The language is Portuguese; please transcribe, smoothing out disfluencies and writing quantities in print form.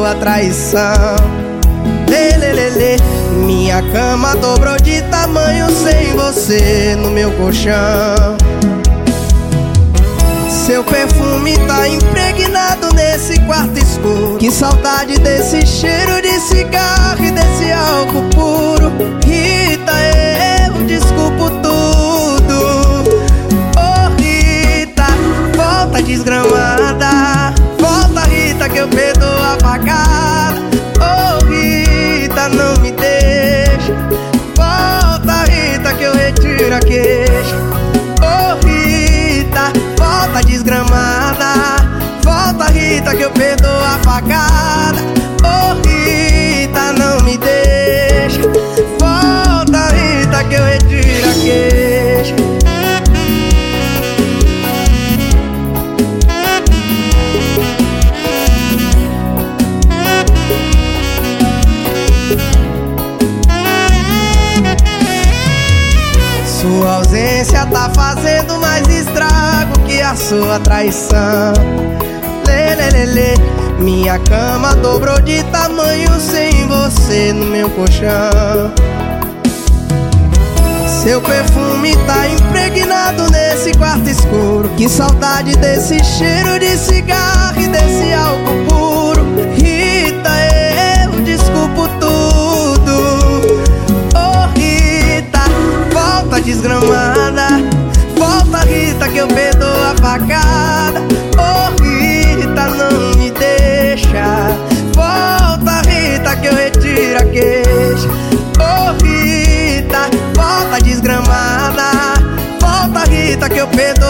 sua traição. Lelelele, minha cama dobrou de tamanho sem você no meu colchão. Seu perfume tá impregnado nesse quarto escuro. Que saudade desse cheiro de cigarro e desse álcool puro. Rita, eu desculpo tudo. Oh Rita, volta desgramada. Volta Rita que eu perdoo a facada. Oh Rita, não me deixa. Volta Rita que eu retiro a queixa. Oh Rita, volta desgramada. Volta Rita que eu perdoo a facada. Oh Rita, não me deixa. Volta Rita que eu retiro a queixa. Sua ausência tá fazendo mais estrago que a sua traição. Lelelele, minha cama dobrou de tamanho sem você no meu colchão. Seu perfume tá impregnado nesse quarto escuro. Que saudade desse cheiro de cigarro e desse álcool puro. Rita, eu desculpo tudo. Oh Rita, volta desgramada. Volta Rita que eu perdoo a facada. Oh Rita, não me deixa. Volta Rita que eu retiro a queixa. Oh Rita, volta desgramada. Volta Rita que eu perdoo